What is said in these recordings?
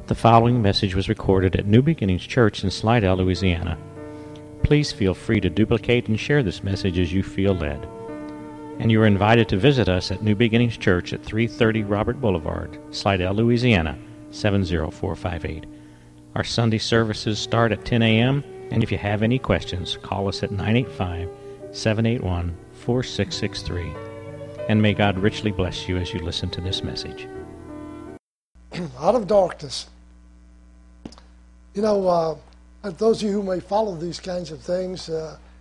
The following message was recorded at New Beginnings Church in Slidell, Louisiana. Please feel free to duplicate and share this message as you feel led. And you are invited to visit us at New Beginnings Church at 330 Robert Boulevard, Slidell, Louisiana, 70458. Our Sunday services start at 10 a.m., and if you have any questions, call us at 985-781-4663. And may God richly bless you as you listen to this message. Out of darkness. You know, those of you who may follow these kinds of things,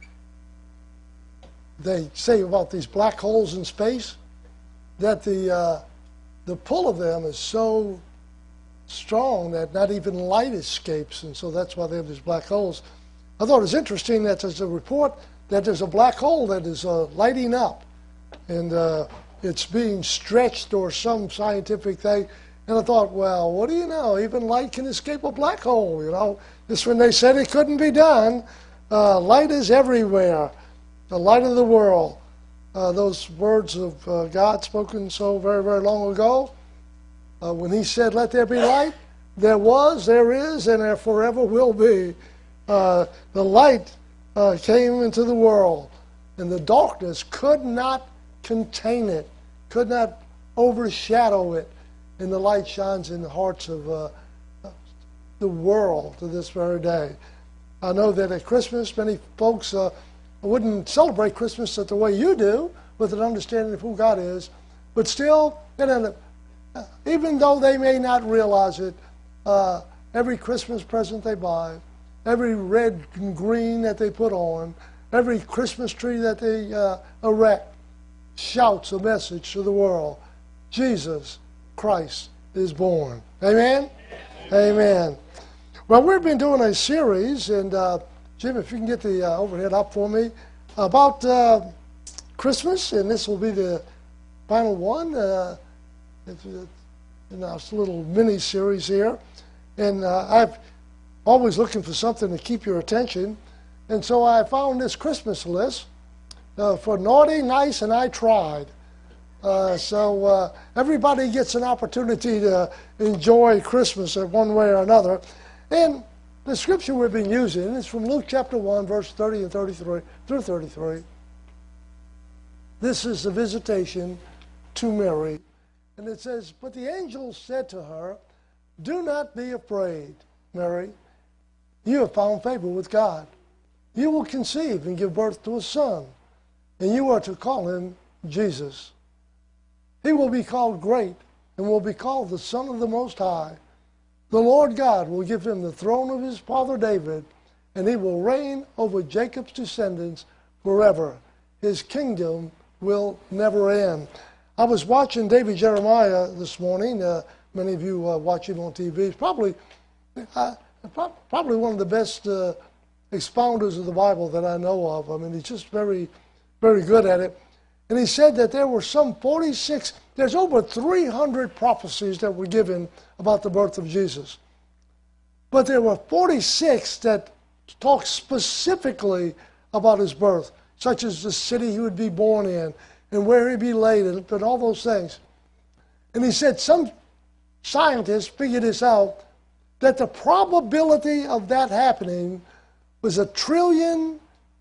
they say about these black holes in space that the pull of them is so strong that not even light escapes, and so that's why they have these black holes. I thought it was interesting that there's a report that there's a black hole that is lighting up, and it's being stretched or some scientific thing. And I thought, well, what do you know? Even light can escape a black hole, you know. Just when they said it couldn't be done, light is everywhere, the light of the world. Those words of God spoken so very, very long ago, when he said, let there be light, there was, there is, and there forever will be. The light came into the world, and the darkness could not contain it, could not overshadow it. And the light shines in the hearts of the world to this very day. I know that at Christmas, many folks wouldn't celebrate Christmas the way you do, with an understanding of who God is. But still, even though they may not realize it, every Christmas present they buy, every red and green that they put on, every Christmas tree that they erect, shouts a message to the world. Jesus Christ is born. Amen? Amen. Well, we've been doing a series, and Jim, if you can get the overhead up for me, about Christmas, and this will be the final one. It's a little mini-series here. And I'm always looking for something to keep your attention. And so I found this Christmas list for naughty, nice, and I tried. So everybody gets an opportunity to enjoy Christmas in one way or another. And the scripture we've been using is from Luke chapter 1, verse 30 and 33 through 33. This is the visitation to Mary. And it says, but the angel said to her, do not be afraid, Mary. You have found favor with God. You will conceive and give birth to a son, and you are to call him Jesus. He will be called great and will be called the Son of the Most High. The Lord God will give him the throne of his father David, and he will reign over Jacob's descendants forever. His kingdom will never end. I was watching David Jeremiah this morning. Many of you watch him on TV. He's probably one of the best expounders of the Bible that I know of. I mean, he's just very, very good at it. And he said that there were some 46, there's over 300 prophecies that were given about the birth of Jesus. But there were 46 that talk specifically about his birth, such as the city he would be born in and where he'd be laid and all those things. And he said some scientists figured this out, that the probability of that happening was 1 trillion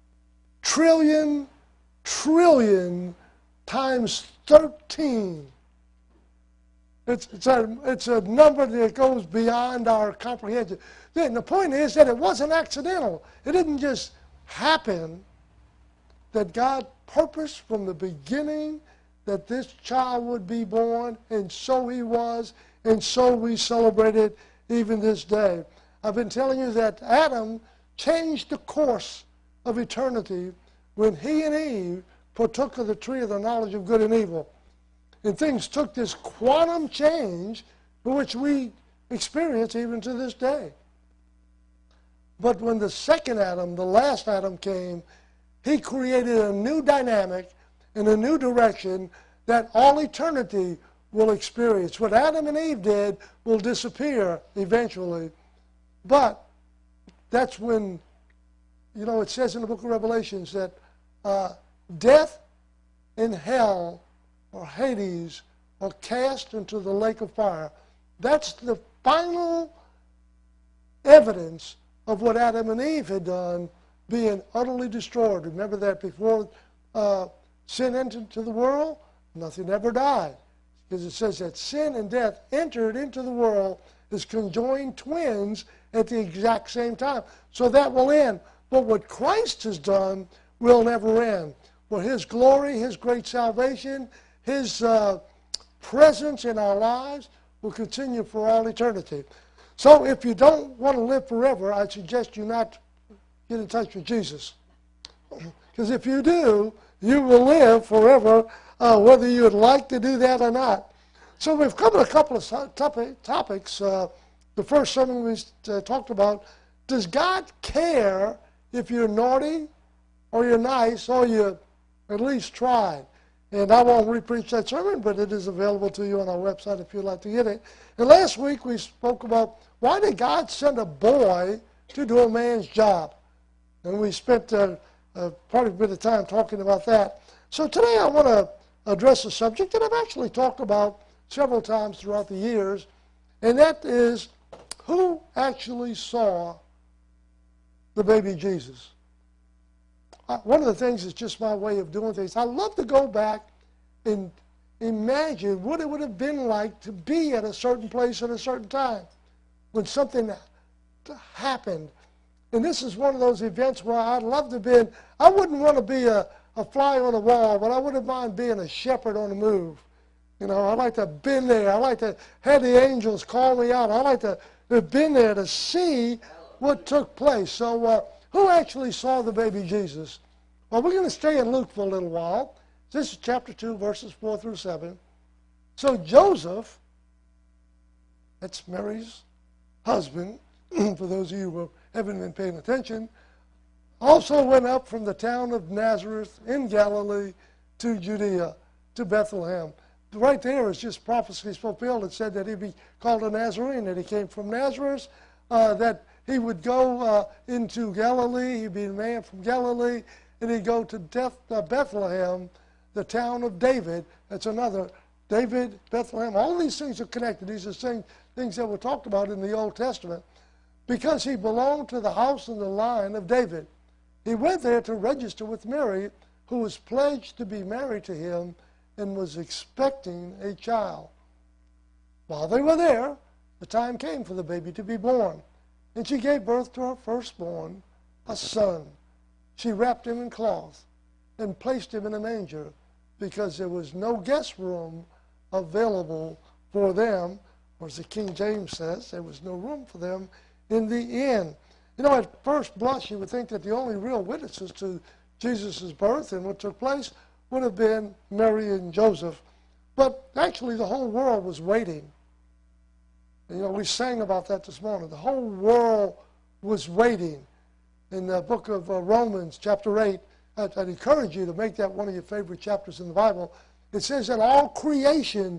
times 13. It's a number that goes beyond our comprehension. Then the point is that it wasn't accidental. It didn't just happen. That God purposed from the beginning that this child would be born, and so he was, and so we celebrate it even this day. I've been telling you that Adam changed the course of eternity when he and Eve partook of the tree of the knowledge of good and evil. And things took this quantum change for which we experience even to this day. But when the second Adam, the last Adam, came, he created a new dynamic and a new direction that all eternity will experience. What Adam and Eve did will disappear eventually. But that's when, it says in the book of Revelations that death and hell or Hades are cast into the lake of fire. That's the final evidence of what Adam and Eve had done being utterly destroyed. Remember that before sin entered into the world, nothing ever died. Because it says that sin and death entered into the world as conjoined twins at the exact same time. So that will end. But what Christ has done will never end. For His glory, His great salvation, His presence in our lives will continue for all eternity. So if you don't want to live forever, I suggest you not get in touch with Jesus. Because if you do, you will live forever, whether you would like to do that or not. So we've covered a couple of topics. The first sermon we talked about, does God care if you're naughty or you're nice or you at least tried? And I won't repreach that sermon, but it is available to you on our website if you'd like to get it. And last week we spoke about why did God send a boy to do a man's job? And we spent quite a bit of time talking about that. So today I want to address a subject that I've actually talked about several times throughout the years, and that is who actually saw the baby Jesus. One of the things is just my way of doing things. I love to go back and imagine what it would have been like to be at a certain place at a certain time when something happened. And this is one of those events where I'd love to be, I wouldn't want to be a fly on the wall, but I wouldn't mind being a shepherd on the move. You know, I'd like to have been there. I'd like to have the angels call me out. I'd like to have been there to see what took place. So who actually saw the baby Jesus? Well, we're going to stay in Luke for a little while. This is chapter 2, verses 4 through 7. So Joseph, that's Mary's husband, for those of you who haven't been paying attention, also went up from the town of Nazareth in Galilee to Judea, to Bethlehem. Right there is just prophecies fulfilled. It said that he'd be called a Nazarene, that he came from Nazareth, that he would go into Galilee, he'd be a man from Galilee, and he'd go to Bethlehem, the town of David. That's another, David, Bethlehem, all these things are connected. These are things that were talked about in the Old Testament, because he belonged to the house and the line of David. He went there to register with Mary, who was pledged to be married to him and was expecting a child. While they were there, the time came for the baby to be born, and she gave birth to her firstborn, a son. She wrapped him in cloth and placed him in a manger because there was no guest room available for them, or as the King James says, there was no room for them in the inn. You know, at first blush, you would think that the only real witnesses to Jesus' birth and what took place would have been Mary and Joseph. But actually, the whole world was waiting. You know, we sang about that this morning. The whole world was waiting. In the book of Romans, chapter 8, I'd encourage you to make that one of your favorite chapters in the Bible. It says that all creation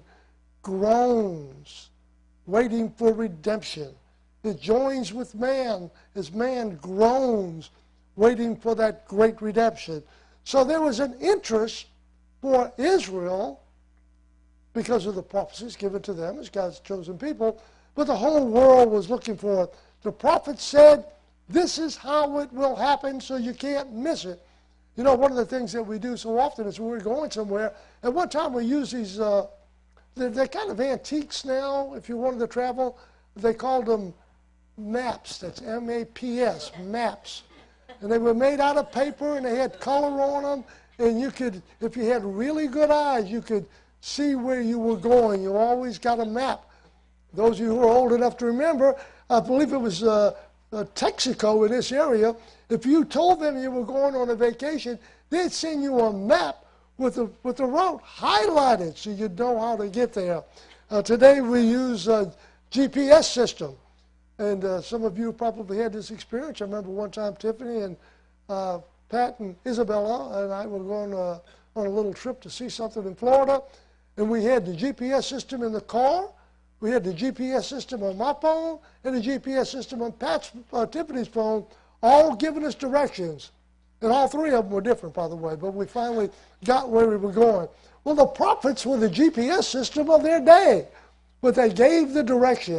groans, waiting for redemption. It joins with man as man groans, waiting for that great redemption. So there was an interest for Israel because of the prophecies given to them as God's chosen people, but the whole world was looking for it. The prophet said, this is how it will happen, so you can't miss it. You know, one of the things that we do so often is when we're going somewhere, at one time we use these, they're kind of antiques now, if you wanted to travel. They called them maps. That's M-A-P-S, maps. And they were made out of paper, and they had color on them. And you could, if you had really good eyes, you could see where you were going. You always got a map. Those of you who are old enough to remember, I believe it was Texaco in this area. If you told them you were going on a vacation, they'd send you a map with the route highlighted so you'd know how to get there. Today we use a GPS system. And some of you probably had this experience. I remember one time Tiffany and Pat and Isabella and I were going on a little trip to see something in Florida. And we had the GPS system in the car. We had the GPS system on my phone and the GPS system on Tiffany's phone, all giving us directions. And all three of them were different, by the way, but we finally got where we were going. Well, the prophets were the GPS system of their day, but they gave the direction.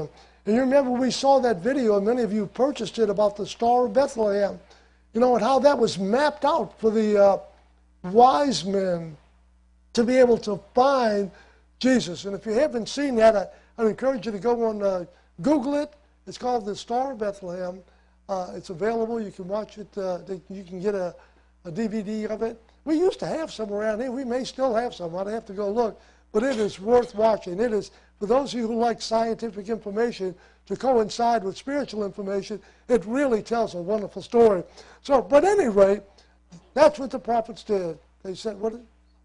And you remember we saw that video, and many of you purchased it, about the Star of Bethlehem. You know, and how that was mapped out for the wise men to be able to find Jesus. And if you haven't seen that, I encourage you to go on Google it. It's called the Star of Bethlehem. It's available. You can watch it. You can get a DVD of it. We used to have some around here. We may still have some. I'd have to go look. But it is worth watching. It is, for those of you who like scientific information to coincide with spiritual information, it really tells a wonderful story. So, but at any rate, that's what the prophets did. They said, what?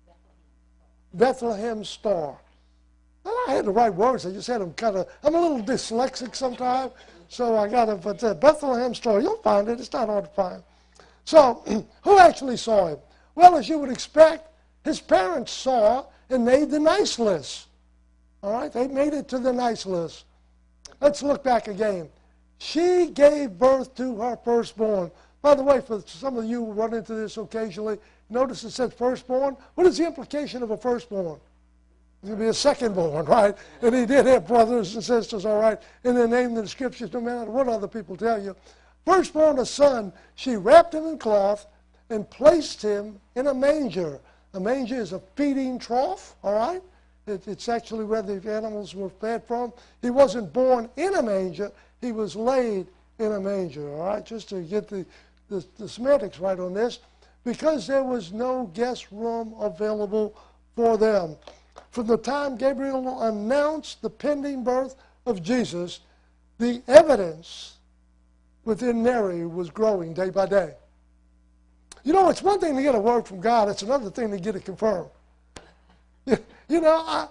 Bethlehem Star. Well, I had the right words. I just had them kind of, I'm a little dyslexic sometimes, so I got it. But Bethlehem Star, you'll find it. It's not hard to find. So, who actually saw him? Well, as you would expect, his parents saw and made the nice list. All right, they made it to the nice list. Let's look back again. She gave birth to her firstborn. By the way, for some of you who run into this occasionally, notice it said firstborn. What is the implication of a firstborn? It's going to be a secondborn, right? And he did have brothers and sisters, all right, in the name of the Scriptures, no matter what other people tell you. Firstborn, a son, she wrapped him in cloth and placed him in a manger. A manger is a feeding trough, all right? It's actually where the animals were fed from. He wasn't born in a manger. He was laid in a manger, all right? Just to get the semantics right on this. Because there was no guest room available for them. From the time Gabriel announced the pending birth of Jesus, the evidence within Mary was growing day by day. You know, it's one thing to get a word from God. It's another thing to get it confirmed. You know,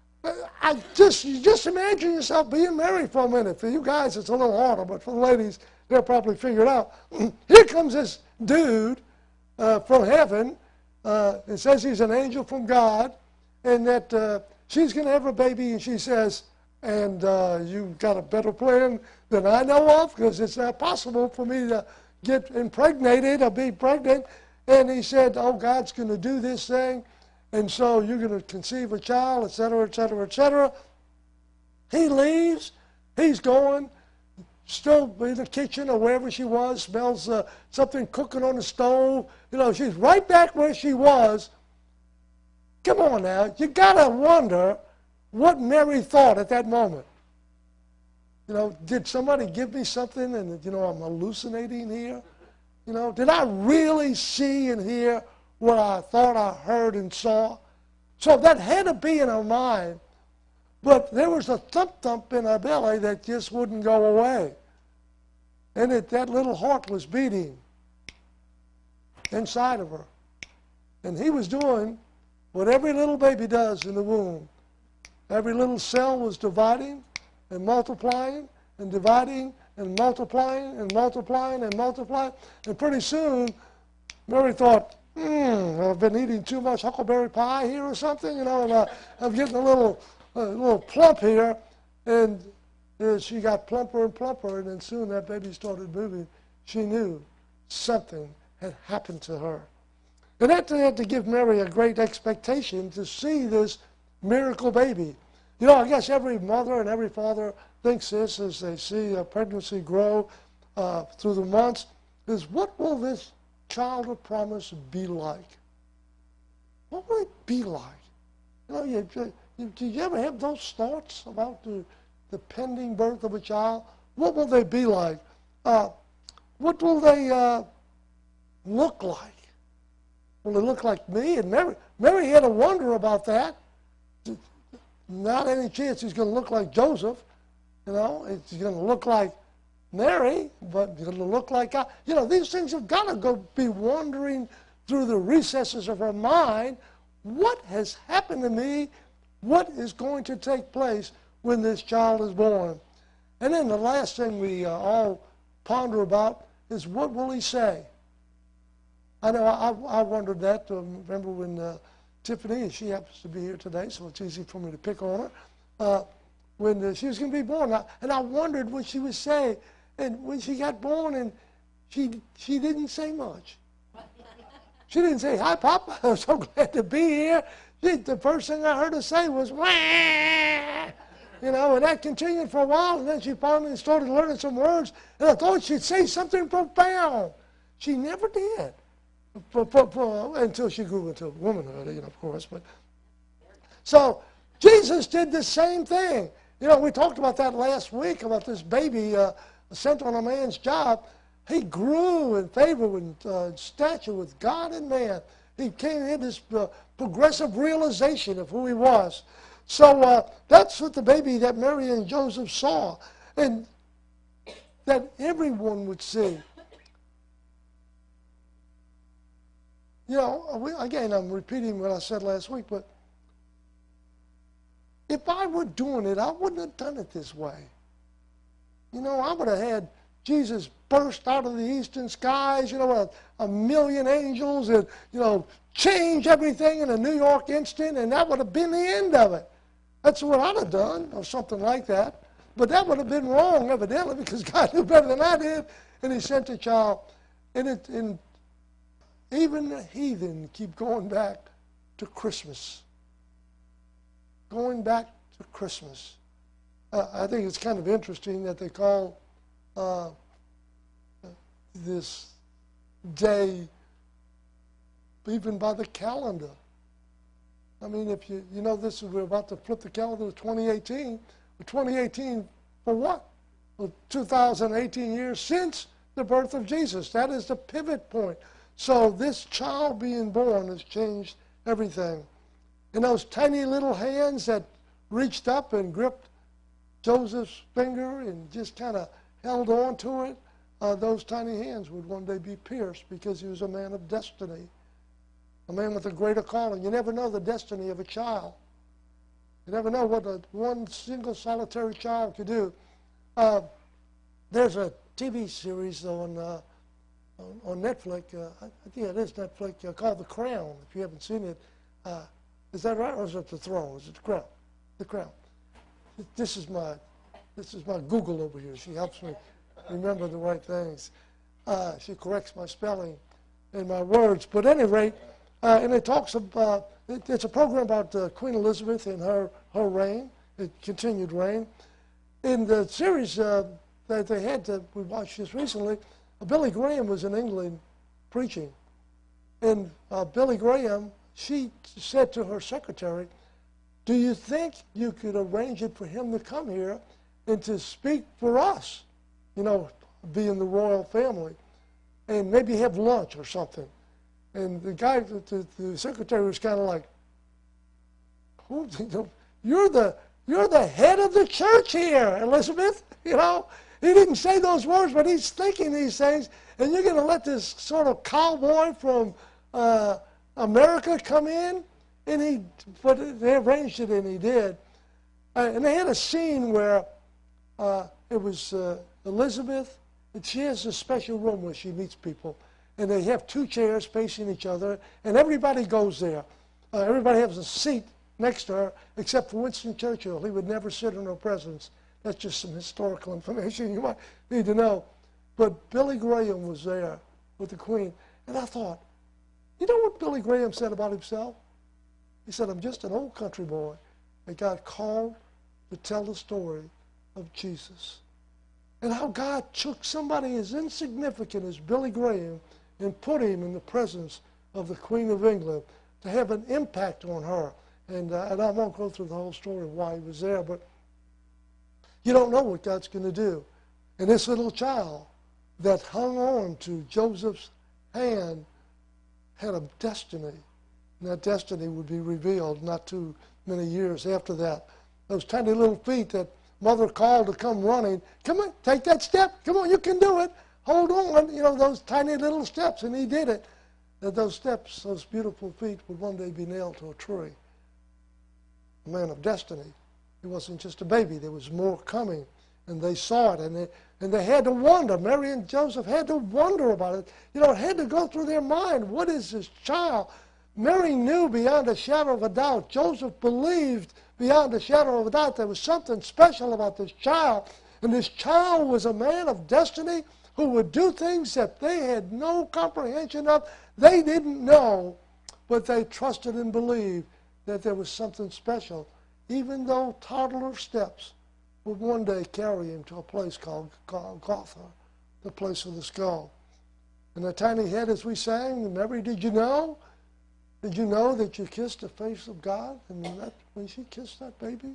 you just imagine yourself being married for a minute. For you guys, it's a little harder, but for the ladies, they'll probably figure it out. Here comes this dude from heaven. It says he's an angel from God, and that she's going to have a baby, and she says, and you've got a better plan than I know of, because it's not possible for me to get impregnated or be pregnant. And he said, oh, God's going to do this thing, and so you're going to conceive a child, etc., etc., etc. He leaves. He's going, still in the kitchen or wherever she was, smells something cooking on the stove. You know, she's right back where she was. Come on now. You got to wonder what Mary thought at that moment. You know, did somebody give me something and, you know, I'm hallucinating here? You know, did I really see and hear what I thought I heard and saw? So that had to be in her mind. But there was a thump-thump in her belly that just wouldn't go away. And that little heart was beating inside of her. And he was doing what every little baby does in the womb. Every little cell was dividing and multiplying and dividing and multiplying and multiplying and multiplying. And pretty soon, Mary thought, I've been eating too much huckleberry pie here or something, you know, and I'm getting a little plump here. And she got plumper and plumper, and then soon that baby started moving. She knew something had happened to her. And that had to give Mary a great expectation to see this miracle baby. You know, I guess every mother and every father thinks this as they see a pregnancy grow through the months, is what will this child of promise be like? What will it be like? You know, do you ever have those thoughts about the pending birth of a child? What will they be like? What will they look like? Will they look like me? And Mary had to wonder about that. Not any chance he's going to look like Joseph. You know, he's going to look like Mary, but he's going to look like God. You know, these things have got to go be wandering through the recesses of her mind. What has happened to me? What is going to take place when this child is born? And then the last thing we all ponder about is, what will he say? I know I wondered that. Remember when Tiffany, she happens to be here today, so it's easy for me to pick on her, when she was going to be born. And I wondered what she would say. And when she got born, and she didn't say much. She didn't say, hi, Papa, I'm so glad to be here. The first thing I heard her say was, wah! And that continued for a while, and then she finally started learning some words, and I thought she'd say something profound. She never did, until she grew into womanhood, of course. But so Jesus did the same thing. We talked about that last week, about this baby sent on a man's job. He grew in favor and stature with God and man. He came in this progressive realization of who he was. So that's what the baby that Mary and Joseph saw, and that everyone would see. Again, I'm repeating what I said last week, but if I were doing it, I wouldn't have done it this way. I would have had Jesus burst out of the eastern skies, a million angels, and, change everything in a New York instant, and that would have been the end of it. That's what I'd have done, or something like that. But that would have been wrong, evidently, because God knew better than I did, and he sent a child. And even the heathen keep going back to Christmas. Going back to Christmas. I think it's kind of interesting that they call this day even by the calendar. I mean, if we're about to flip the calendar to 2018. 2018 for what? Well, 2018 years since the birth of Jesus. That is the pivot point. So this child being born has changed everything. And those tiny little hands that reached up and gripped Joseph's finger and just kind of held on to it, those tiny hands would one day be pierced, because he was a man of destiny, a man with a greater calling. You never know the destiny of a child. You never know what one single solitary child could do. There's a TV series on Netflix, I think it is Netflix, called The Crown. If you haven't seen it, is that right, or is it The Throne? Is it The Crown? The Crown. This is my Google over here. She helps me remember the right things. She corrects my spelling and my words. But at any rate, and it talks about, it's a program about Queen Elizabeth and her reign, continued reign. In the series that they had, we watched this recently, Billy Graham was in England preaching. And Billy Graham, she said to her secretary, "Do you think you could arrange it for him to come here and to speak for us, being the royal family, and maybe have lunch or something?" And the guy, the secretary, was kind of like, "Who? You're the head of the church here, Elizabeth." He didn't say those words, but he's thinking these things. And you're going to let this sort of cowboy from America come in? But they arranged it, and he did. And they had a scene where it was Elizabeth, and she has a special room where she meets people. And they have two chairs facing each other, and everybody goes there. Everybody has a seat next to her, except for Winston Churchill. He would never sit in her presence. That's just some historical information you might need to know. But Billy Graham was there with the Queen. And I thought, you know what Billy Graham said about himself? He said, "I'm just an old country boy that got called to tell the story of Jesus." And how God took somebody as insignificant as Billy Graham and put him in the presence of the Queen of England to have an impact on her. And I won't go through the whole story of why he was there, but you don't know what God's going to do. And this little child that hung on to Joseph's hand had a destiny. And that destiny would be revealed not too many years after that. Those tiny little feet that mother called to come running. "Come on, take that step. Come on, you can do it. Hold on." Those tiny little steps, and he did it. That those steps, those beautiful feet, would one day be nailed to a tree. A man of destiny. He wasn't just a baby. There was more coming, and they saw it, and they had to wonder. Mary and Joseph had to wonder about it. It had to go through their mind. What is this child? Mary knew beyond a shadow of a doubt. Joseph believed beyond a shadow of a doubt there was something special about this child, and this child was a man of destiny who would do things that they had no comprehension of. They didn't know, but they trusted and believed that there was something special. even though toddler steps would one day carry him to a place called Golgotha, the place of the skull. And the tiny head, as we sang, Mary, did you know? Did you know that you kissed the face of God? And when she kissed that baby,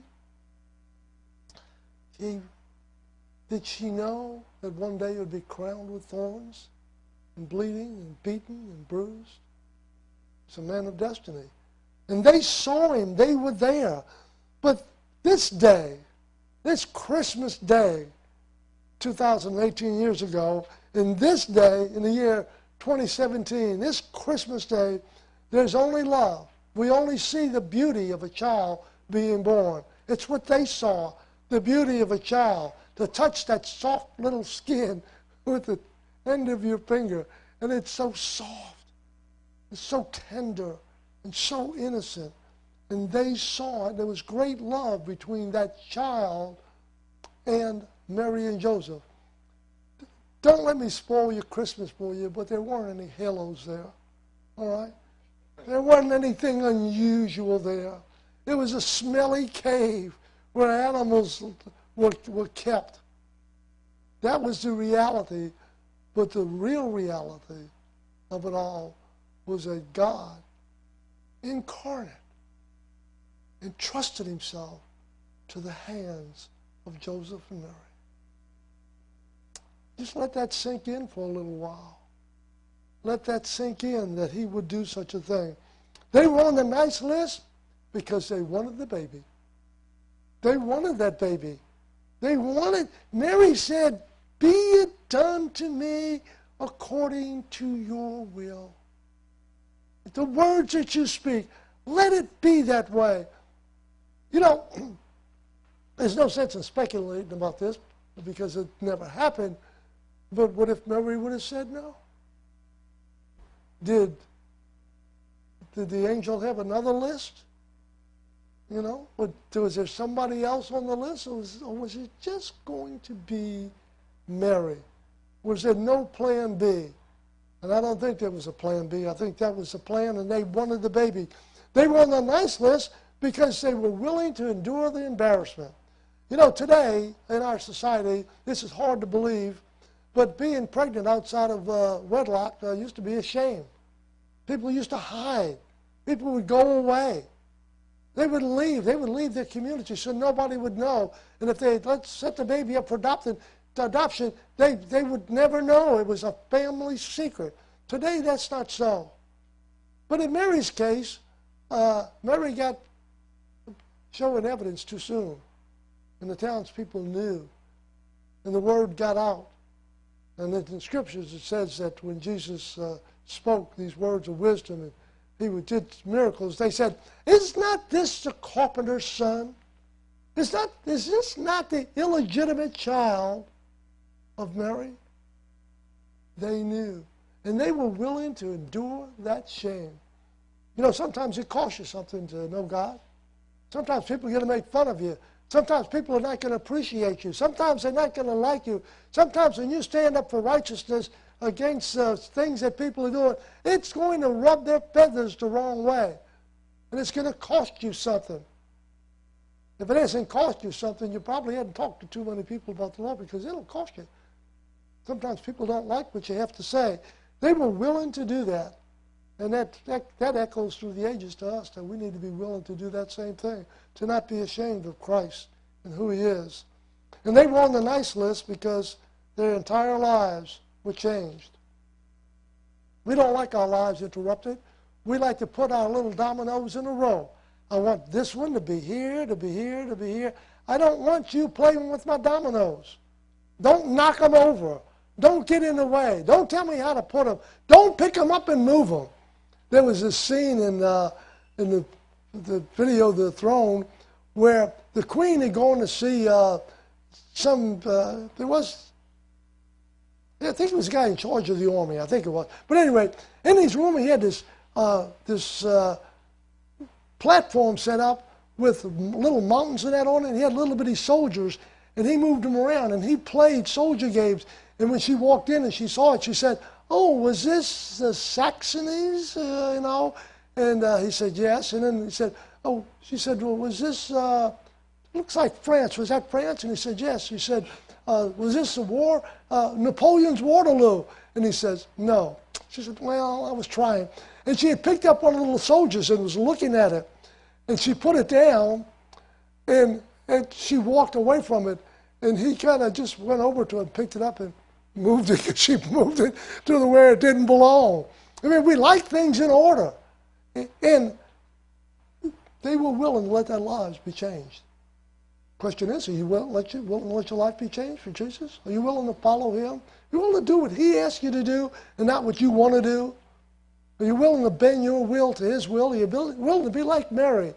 did she know that one day it would be crowned with thorns and bleeding and beaten and bruised? It's a man of destiny. And they saw him. They were there. But this day, this Christmas day, 2018 years ago, in this day, in the year 2017, this Christmas day, there's only love. We only see the beauty of a child being born. It's what they saw, the beauty of a child, to touch that soft little skin with the end of your finger. And it's so soft, it's so tender, and so innocent. And they saw it. There was great love between that child and Mary and Joseph. Don't let me spoil your Christmas for you, but there weren't any halos there, all right? There wasn't anything unusual there. It was a smelly cave where animals were kept. That was the reality, but the real reality of it all was that God incarnate entrusted himself to the hands of Joseph and Mary. Just let that sink in for a little while. Let that sink in that he would do such a thing. They were on the nice list because they wanted the baby. They wanted that baby. They wanted, Mary said, be it done to me according to your will. The words that you speak, let it be that way. You know, there's no sense in speculating about this because it never happened. But what if Mary would have said no? Did the angel have another list? You know, was there somebody else on the list, or was it just going to be Mary? Was there no plan B? And I don't think there was a plan B. I think that was the plan, and they wanted the baby. They were on the nice list because they were willing to endure the embarrassment. You know, today in our society, this is hard to believe, but being pregnant outside of wedlock used to be a shame. People used to hide. People would go away. They would leave. They would leave their community so nobody would know. And if they set the baby up for adoption, they would never know. It was a family secret. Today, that's not so. But in Mary's case, Mary got showing evidence too soon. And the townspeople knew. And the word got out. And in the scriptures it says that when Jesus spoke these words of wisdom and he did miracles, they said, is not this the carpenter's son? Is this not the illegitimate child of Mary? They knew. And they were willing to endure that shame. You know, sometimes it costs you something to know God. Sometimes people are going to make fun of you. Sometimes people are not going to appreciate you. Sometimes they're not going to like you. Sometimes when you stand up for righteousness against things that people are doing, it's going to rub their feathers the wrong way. And it's going to cost you something. If it hasn't cost you something, you probably hadn't talked to too many people about the Lord because it'll cost you. Sometimes people don't like what you have to say. They were willing to do that. And that echoes through the ages to us, that we need to be willing to do that same thing, to not be ashamed of Christ and who he is. And they were on the nice list because their entire lives were changed. We don't like our lives interrupted. We like to put our little dominoes in a row. I want this one to be here, to be here, to be here. I don't want you playing with my dominoes. Don't knock them over. Don't get in the way. Don't tell me how to put them. Don't pick them up and move them. There was this scene in the video, The Throne, where the queen had gone to see I think it was a guy in charge of the army, I think it was. But anyway, in his room he had this platform set up with little mountains and that on it, and he had little bitty soldiers, and he moved them around, and he played soldier games. And when she walked in and she saw it, she said, oh, was this the Saxonies, you know? And he said, yes. And then he said, oh, she said, well, was this, looks like France. Was that France? And he said, yes. She said, was this a war? Napoleon's Waterloo? And he says, no. She said, well, I was trying. And she had picked up one of the little soldiers and was looking at it. And she put it down, and she walked away from it. And he kind of just went over to it and picked it up and moved it. She moved it to where it didn't belong. I mean, we like things in order. And they were willing to let their lives be changed. Question is, are you willing to let your life be changed for Jesus? Are you willing to follow him? Are you willing to do what he asks you to do and not what you want to do? Are you willing to bend your will to his will? Are you willing to be like Mary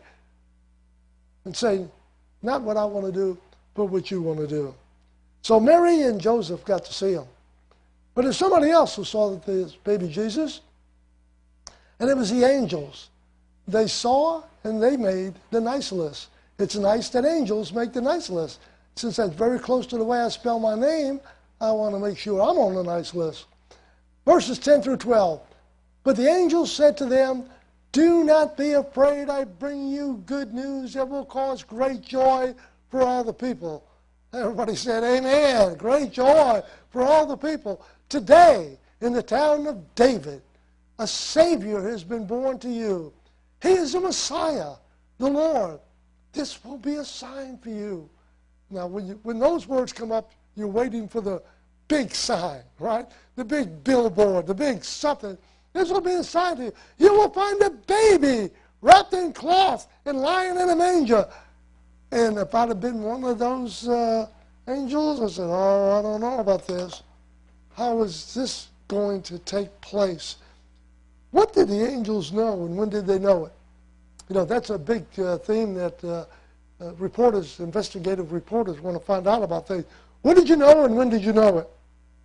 and say, not what I want to do, but what you want to do? So Mary and Joseph got to see him. But there's somebody else who saw this baby Jesus, and it was the angels. They saw and they made the nice list. It's nice that angels make the nice list. Since that's very close to the way I spell my name, I want to make sure I'm on the nice list. Verses 10 through 12. But the angels said to them, do not be afraid. I bring you good news that will cause great joy for all the people. Everybody said, amen. Great joy for all the people. Today, in the town of David, a Savior has been born to you. He is the Messiah, the Lord. This will be a sign for you. Now, when those words come up, you're waiting for the big sign, right? The big billboard, the big something. This will be a sign to you. You will find a baby wrapped in cloth and lying in a manger. And if I'd have been one of those angels, I said, oh, I don't know about this. How is this going to take place? What did the angels know, and when did they know it? You know, that's a big theme that reporters, investigative reporters, want to find out about things. When did you know, and when did you know it?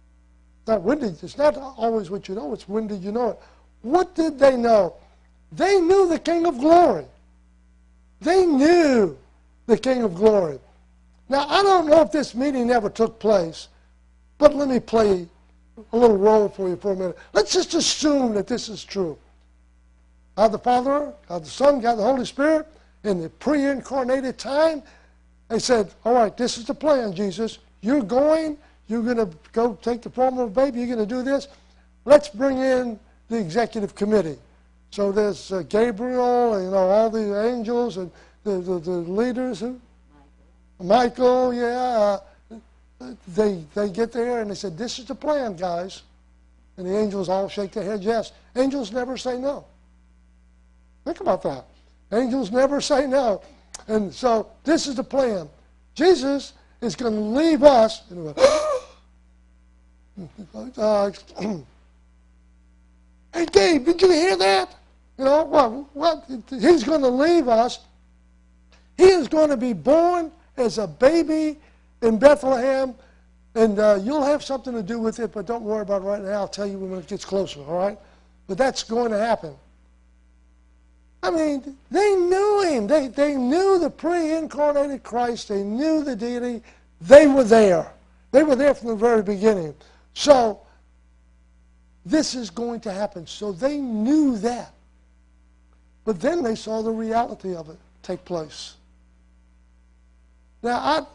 It's not always what you know, it's when did you know it. What did they know? They knew the King of Glory. They knew the King of Glory. Now, I don't know if this meeting ever took place, but let me play a little role for you for a minute. Let's just assume that this is true. God the Father, God the Son, God the Holy Spirit, in the pre-incarnated time, they said, all right, this is the plan, Jesus. You're going to go take the form of a baby, you're going to do this. Let's bring in the executive committee. So there's Gabriel, and, all the angels, and the leaders. Michael, yeah. They get there, and they said, this is the plan, guys. And the angels all shake their heads, yes. Angels never say no. Think about that. Angels never say no. And so this is the plan. Jesus is going to leave us. Hey, Gabe, did you hear that? What? He's going to leave us. He is going to be born as a baby in Bethlehem, and you'll have something to do with it, but don't worry about it right now. I'll tell you when it gets closer, all right? But that's going to happen. I mean, they knew him. They knew the pre-incarnated Christ. They knew the deity. They were there. They were there from the very beginning. So this is going to happen. So they knew that. But then they saw the reality of it take place. Now,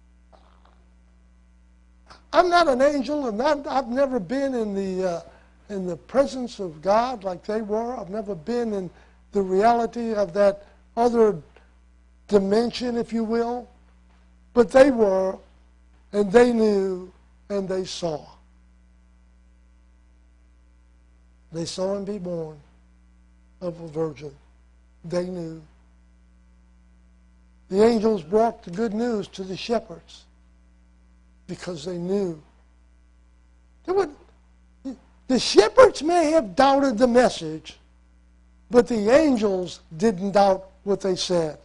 I'm not an angel, and I've never been in the presence of God like they were. I've never been in the reality of that other dimension, if you will. But they were, and they knew, and they saw. They saw him be born of a virgin. They knew. The angels brought the good news to the shepherds because they knew. The shepherds may have doubted the message, but the angels didn't doubt what they said.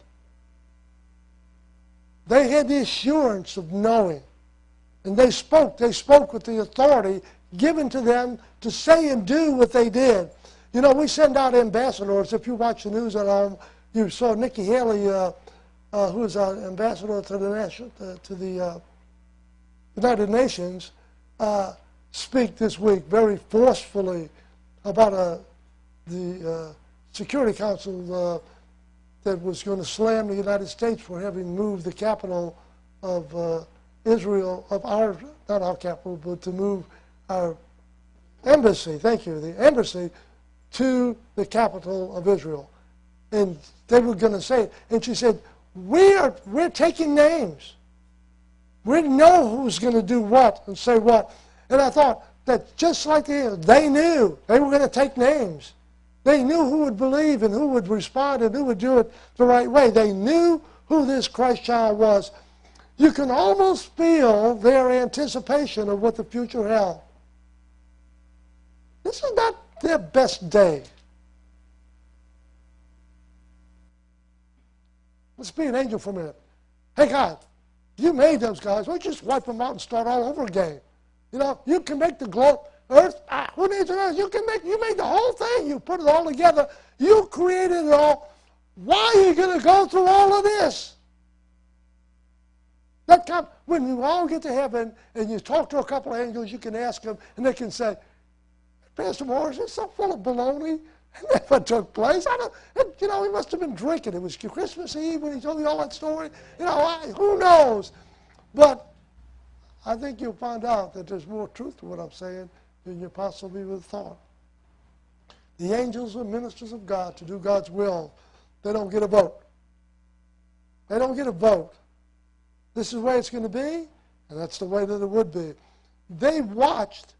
They had the assurance of knowing. And they spoke. They spoke with the authority given to them to say and do what they did. You know, we send out ambassadors. If you watch the news at home, you saw Nikki Haley, who is our ambassador to the United Nations, speak this week very forcefully about the Security Council that was going to slam the United States for having moved the capital of Israel, of our, not our capital, but to move our embassy, thank you, the embassy to the capital of Israel. And they were going to say it. And she said, we're taking names. We know who's going to do what and say what. And I thought that just like they knew they were going to take names. They knew who would believe and who would respond and who would do it the right way. They knew who this Christ child was. You can almost feel their anticipation of what the future held. This is not their best day. Let's be an angel for a minute. Hey, God, you made those guys. Why don't you just wipe them out and start all over again? You know, you can make the globe, earth. Who needs an earth? You made the whole thing. You put it all together. You created it all. Why are you going to go through all of this? When you all get to heaven and you talk to a couple of angels, you can ask them, and they can say, Pastor Morris, it's so full of baloney. It never took place. He must have been drinking. It was Christmas Eve when he told me all that story. Who knows? But I think you'll find out that there's more truth to what I'm saying than you possibly would have thought. The angels are ministers of God to do God's will. They don't get a vote. They don't get a vote. This is the way it's going to be, and that's the way that it would be. They watched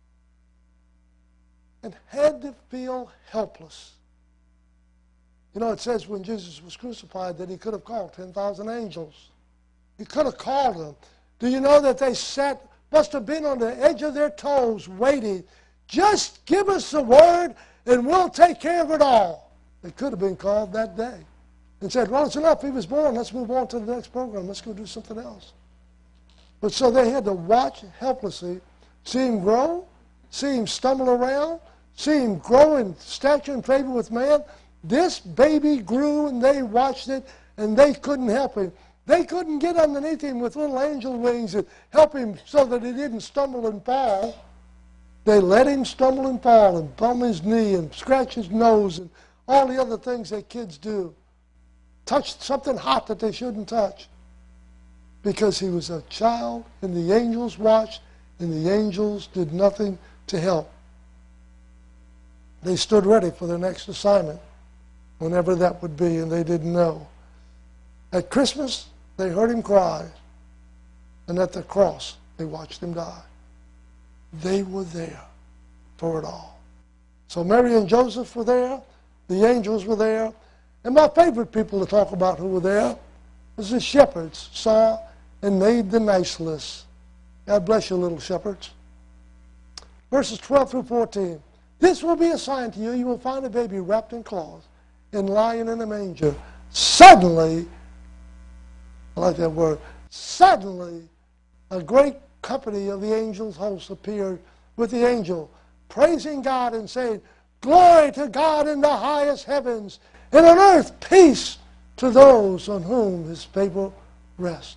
and had to feel helpless. It says when Jesus was crucified that he could have called 10,000 angels. He could have called them. Do you know that they must have been on the edge of their toes waiting, just give us the word and we'll take care of it all. They could have been called that day and said, well, it's enough, he was born, let's move on to the next program, let's go do something else. But so they had to watch helplessly, see him grow, see him stumble around, see him grow in stature and favor with man. This baby grew and they watched it and they couldn't help him. They couldn't get underneath him with little angel wings and help him so that he didn't stumble and fall. They let him stumble and fall and bum his knee and scratch his nose and all the other things that kids do. Touch something hot that they shouldn't touch. Because he was a child and the angels watched and the angels did nothing to help. They stood ready for their next assignment, whenever that would be, and they didn't know. At Christmas, they heard him cry, and at the cross, they watched him die. They were there for it all. So Mary and Joseph were there, the angels were there, and my favorite people to talk about who were there was the shepherds, saw and made the nice list. God bless you, little shepherds. Verses 12 through 14. This will be a sign to you. You will find a baby wrapped in cloths and lying in a manger. Suddenly, I like that word, suddenly a great company of the angels' hosts appeared with the angel, praising God and saying, glory to God in the highest heavens, and on earth peace to those on whom his favor rests.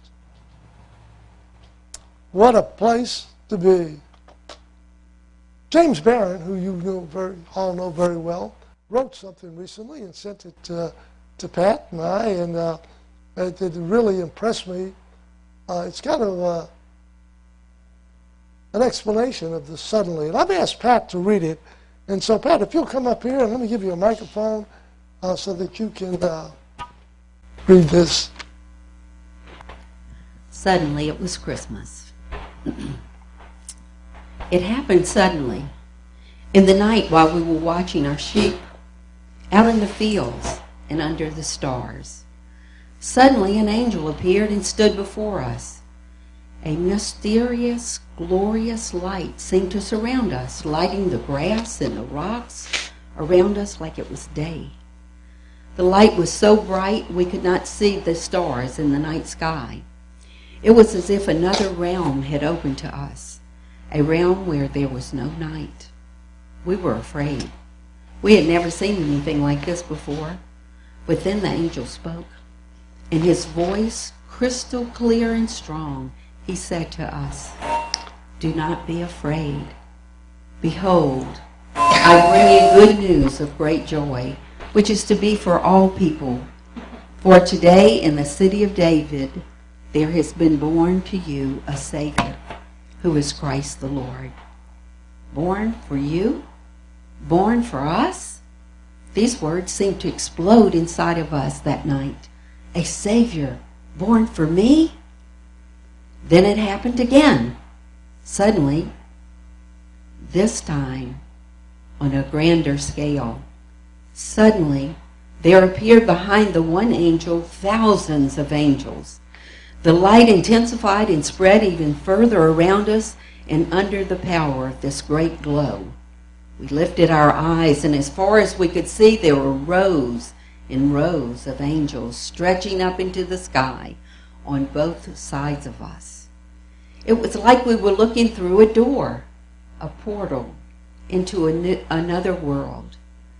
What a place to be. James Barron, who you all know very well, wrote something recently and sent it to Pat and I, and it really impressed me. It's kind of an explanation of the suddenly. And I've asked Pat to read it. And so, Pat, if you'll come up here and let me give you a microphone so that you can read this. Suddenly, it was Christmas. It happened suddenly, in the night while we were watching our sheep, out in the fields and under the stars. Suddenly an angel appeared and stood before us. A mysterious, glorious light seemed to surround us, lighting the grass and the rocks around us like it was day. The light was so bright we could not see the stars in the night sky. It was as if another realm had opened to us, a realm where there was no night. We were afraid. We had never seen anything like this before. But then the angel spoke, and his voice, crystal clear and strong, he said to us, do not be afraid. Behold, I bring you good news of great joy, which is to be for all people. For today in the city of David there has been born to you a Savior, who is Christ the Lord. Born for you? Born for us? These words seemed to explode inside of us that night. A Savior born for me? Then it happened again. Suddenly, this time on a grander scale, suddenly there appeared behind the one angel thousands of angels. The light intensified and spread even further around us and under the power of this great glow. We lifted our eyes, and as far as we could see, there were rows and rows of angels stretching up into the sky on both sides of us. It was like we were looking through a door, a portal, into another world.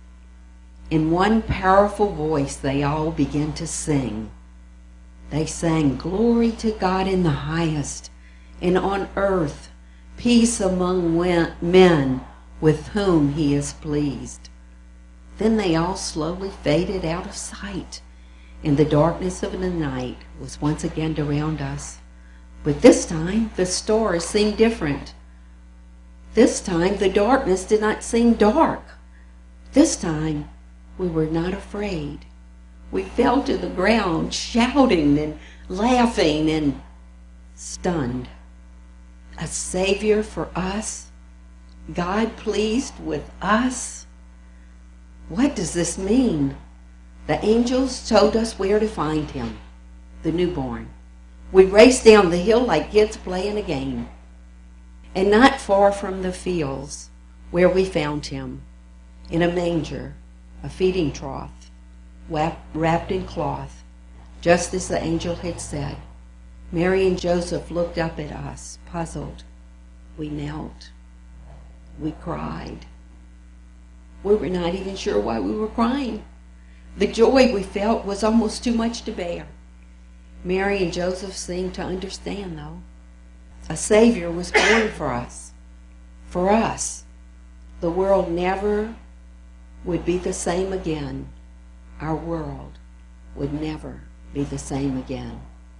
In one powerful voice, they all began to sing. They sang, "Glory to God in the highest, and on earth peace among men with whom he is pleased." Then they all slowly faded out of sight, and the darkness of the night was once again around us. But this time, the stars seemed different. This time, the darkness did not seem dark. This time, we were not afraid. We fell to the ground, shouting and laughing and stunned. A Savior for us? God pleased with us? What does this mean? The angels told us where to find him, the newborn. We raced down the hill like kids playing a game. And not far from the fields where we found him, in a manger, a feeding trough, wrapped in cloth, just as the angel had said. Mary and Joseph looked up at us, puzzled. We knelt. We cried. We were not even sure why we were crying. The joy we felt was almost too much to bear. Mary and Joseph seemed to understand, though. A Savior was born for us. For us. The world never would be the same again. Our world would never be the same again.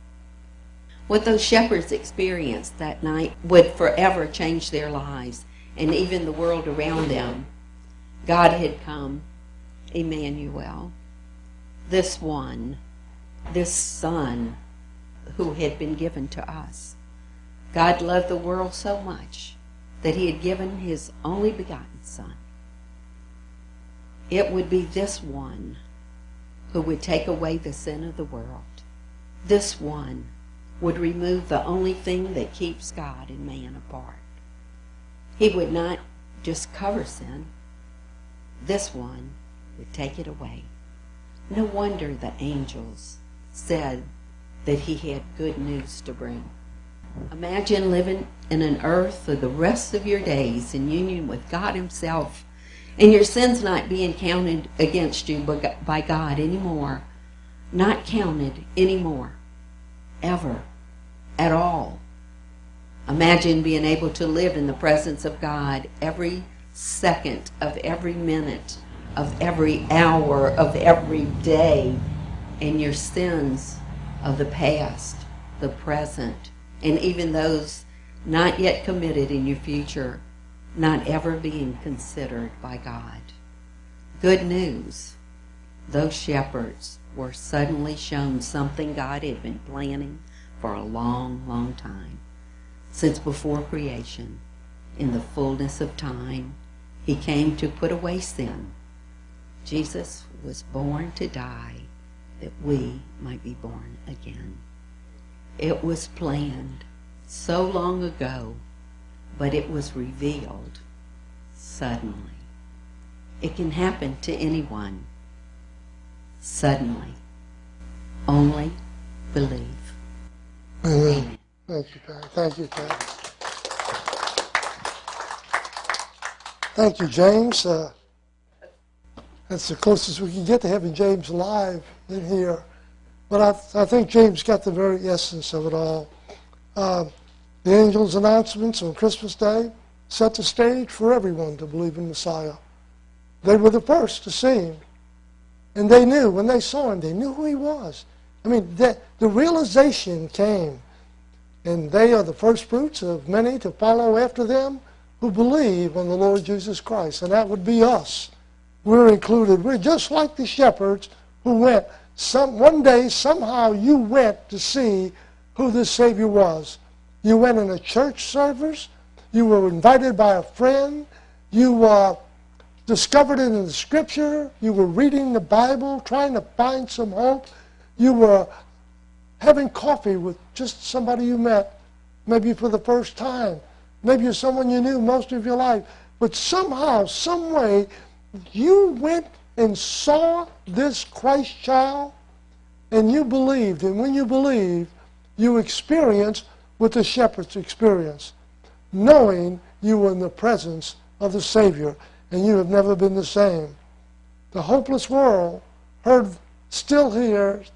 What those shepherds experienced that night would forever change their lives and even the world around them. God had come, Emmanuel, this one, this Son who had been given to us. God loved the world so much that he had given his only begotten Son. It would be this one who would take away the sin of the world. This one would remove the only thing that keeps God and man apart. He would not just cover sin. This one would take it away. No wonder the angels said that he had good news to bring. Imagine living in an earth for the rest of your days in union with God himself, and your sins not being counted against you by God anymore. Not counted anymore. Ever. At all. Imagine being able to live in the presence of God every second of every minute of every hour of every day, and your sins of the past, the present, and even those not yet committed in your future not ever being considered by God. Good news. Those shepherds were suddenly shown something God had been planning for a long, long time. Since before creation, in the fullness of time, he came to put away sin. Jesus was born to die that we might be born again. It was planned so long ago, but it was revealed suddenly. It can happen to anyone. Suddenly. Only believe. Amen. Thank you, Pat. Thank you, Pat. Thank you, James. That's the closest we can get to having James live in here. But I think James got the very essence of it all. The angel's announcements on Christmas Day set the stage for everyone to believe in Messiah. They were the first to see him. And they knew, when they saw him, they knew who he was. I mean, the realization came. And they are the first fruits of many to follow after them who believe on the Lord Jesus Christ. And that would be us. We're included. We're just like the shepherds who went. One day, somehow, you went to see who this Savior was. You went in a church service. You were invited by a friend. You discovered it in the Scripture. You were reading the Bible, trying to find some hope. You were having coffee with just somebody you met, maybe for the first time. Maybe you're someone you knew most of your life. But somehow, some way, you went and saw this Christ child, and you believed. And when you believed, you experienced what the shepherds experienced, knowing you were in the presence of the Savior, and you have never been the same. The hopeless world heard and still hears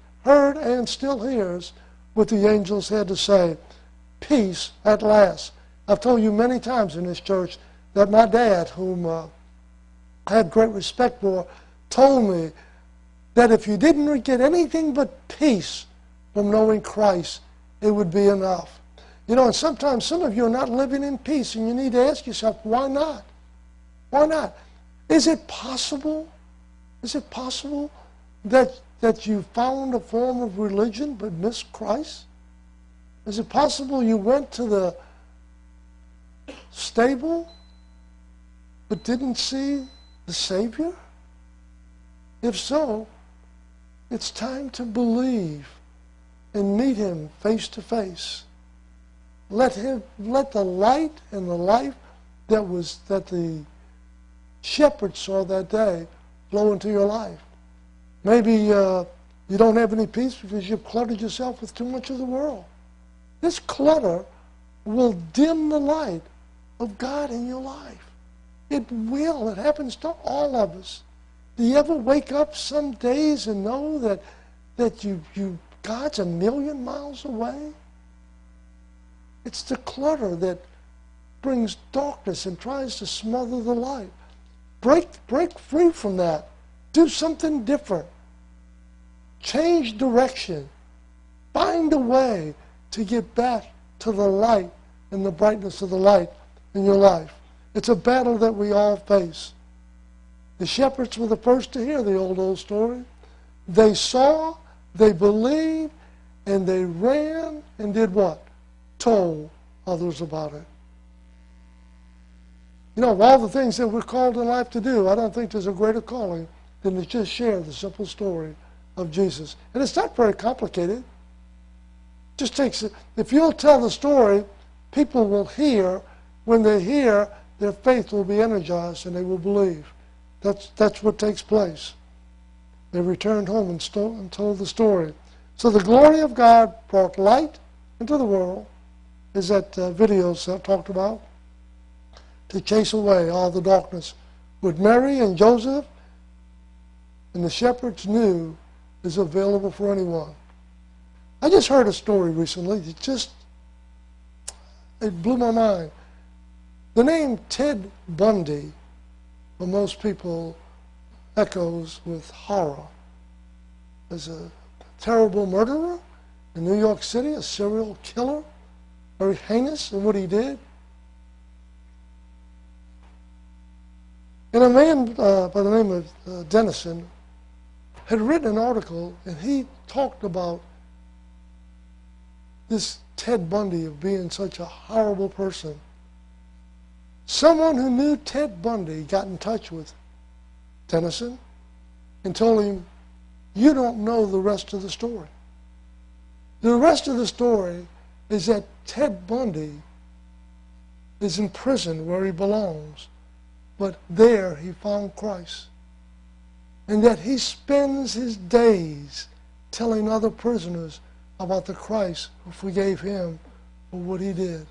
what the angels had to say. Peace at last. I've told you many times in this church that my dad, whom I had great respect for, told me that if you didn't get anything but peace from knowing Christ, it would be enough. You know, and sometimes some of you are not living in peace, and you need to ask yourself, why not? Why not? Is it possible? Is it possible that you found a form of religion but missed Christ? Is it possible you went to the stable but didn't see the Savior? If so, it's time to believe and meet Him face to face. Let the light and the life that the shepherds saw that day flow into your life. Maybe you don't have any peace because you've cluttered yourself with too much of the world. This clutter will dim the light of God in your life. It will. It happens to all of us. Do you ever wake up some days and know that God's a million miles away? It's the clutter that brings darkness and tries to smother the light. Break free from that. Do something different. Change direction. Find a way to get back to the light and the brightness of the light in your life. It's a battle that we all face. The shepherds were the first to hear the old story. They saw, they believed, and they ran and did what? Told others about it. You know, of all the things that we're called in life to do, I don't think there's a greater calling than to just share the simple story of Jesus. And it's not very complicated. It just takes, if you'll tell the story, people will hear. When they hear, their faith will be energized and they will believe. That's what takes place. They returned home and told the story. So the glory of God brought light into the world, as that video talked about, to chase away all the darkness. What Mary and Joseph and the shepherds knew is available for anyone. I just heard a story recently. It blew my mind. The name Ted Bundy, for most people, echoes with horror. As a terrible murderer in New York City, a serial killer, very heinous in what he did. And a man by the name of Dennison had written an article, and he talked about this Ted Bundy of being such a horrible person. Someone who knew Ted Bundy got in touch with Dennison and told him, you don't know the rest of the story. The rest of the story is that Ted Bundy is in prison where he belongs, but there he found Christ. And that he spends his days telling other prisoners about the Christ who forgave him for what he did.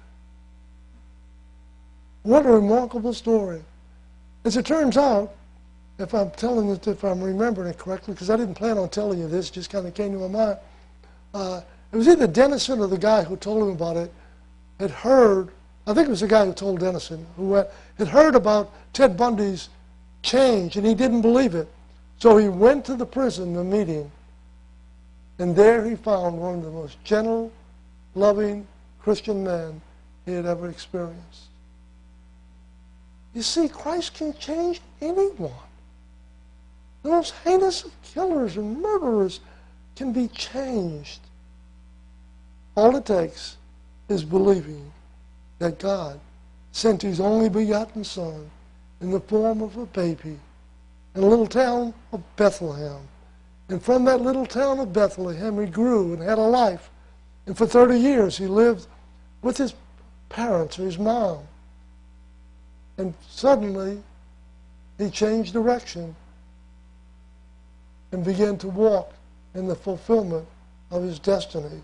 What a remarkable story. As it turns out, if I'm remembering it correctly, because I didn't plan on telling you this, it just kind of came to my mind. It was either Dennison or the guy who told him about it had heard, I think it was the guy who told Dennison, had heard about Ted Bundy's change, and he didn't believe it. So he went to the prison to meet him, and there he found one of the most gentle, loving Christian men he had ever experienced. You see, Christ can change anyone. The most heinous of killers and murderers can be changed. All it takes is believing that God sent his only begotten Son in the form of a baby in a little town of Bethlehem. And from that little town of Bethlehem, he grew and had a life. And for 30 years, he lived with his parents, or his mom. And suddenly, he changed direction and began to walk in the fulfillment of his destiny.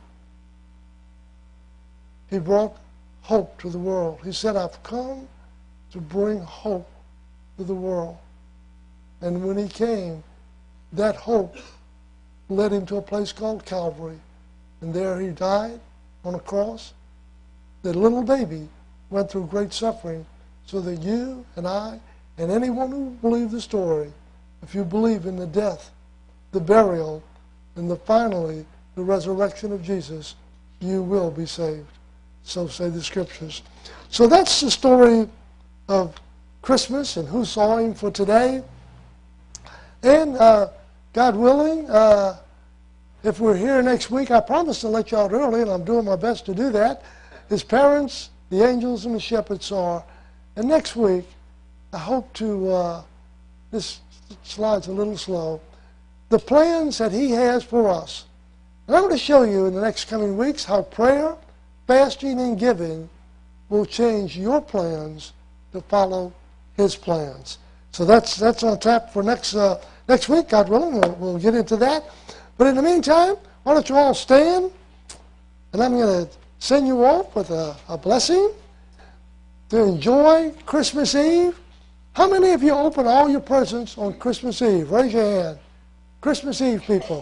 He brought hope to the world. He said, I've come to bring hope to the world. And when he came, that hope led him to a place called Calvary. And there he died on a cross. That little baby went through great suffering so that you and I and anyone who believes the story, if you believe in the death, the burial, and finally the resurrection of Jesus, you will be saved. So say the Scriptures. So that's the story of Christmas and who saw him for today. And God willing, if we're here next week, I promise to let you out early, and I'm doing my best to do that. His parents, the angels, and the shepherds are. And next week, I hope to, this slide's a little slow, the plans that he has for us. And I'm going to show you in the next coming weeks how prayer, fasting, and giving will change your plans to follow his plans. So that's on tap for next week, God willing. We'll get into that. But in the meantime, why don't you all stand? And I'm going to send you off with a blessing to enjoy Christmas Eve. How many of you open all your presents on Christmas Eve? Raise your hand. Christmas Eve, people.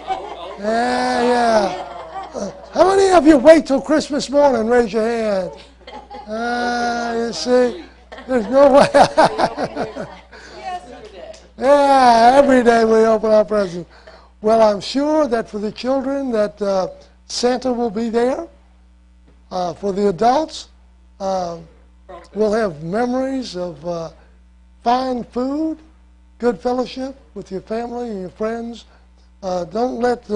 Yeah. How many of you wait till Christmas morning? Raise your hand. You see, there's no way. Yeah, every day we open our presents. Well, I'm sure that for the children that Santa will be there. For the adults, we'll have memories of fine food, good fellowship with your family and your friends. Don't let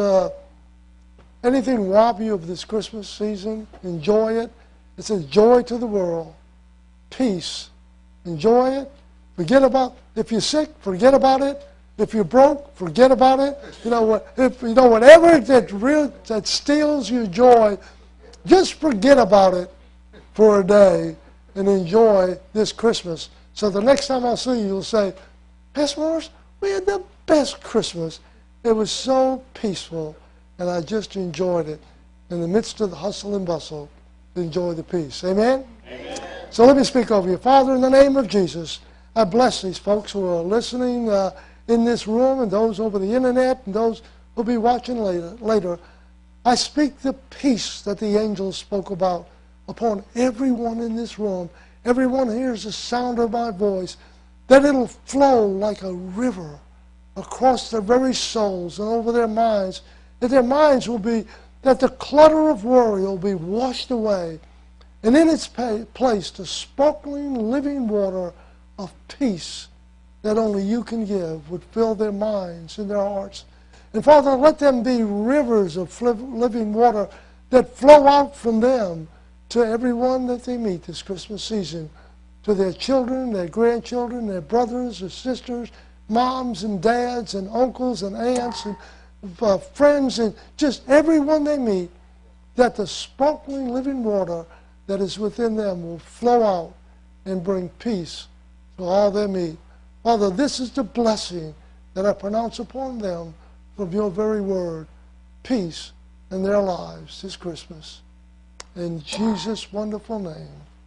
anything rob you of this Christmas season. Enjoy it. It says joy to the world, peace. Enjoy it. Forget about, if you're sick, forget about it. If you're broke, forget about it. Whatever that steals your joy, just forget about it for a day and enjoy this Christmas. So the next time I see you, you'll say, Pastor Morris, we had the best Christmas. It was so peaceful, and I just enjoyed it. In the midst of the hustle and bustle, enjoy the peace. Amen? Amen. So let me speak over you. Father, in the name of Jesus, I bless these folks who are listening in this room and those over the internet and those who will be watching later. I speak the peace that the angels spoke about upon everyone in this room. Everyone hears the sound of my voice, that it'll flow like a river across their very souls and over their minds, that their minds will be, that the clutter of worry will be washed away, and in its place the sparkling living water of peace that only you can give would fill their minds and their hearts. And Father, let them be rivers of living water that flow out from them to everyone that they meet this Christmas season, to their children, their grandchildren, their brothers, their sisters, moms and dads and uncles and aunts and friends and just everyone they meet, that the sparkling living water that is within them will flow out and bring peace to all they meet. Father, this is the blessing that I pronounce upon them from your very word, peace in their lives this Christmas. In Jesus' wonderful name,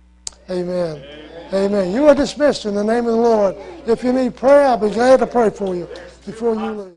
amen. Amen. You are dismissed in the name of the Lord. If you need prayer, I'll be glad to pray for you before you leave.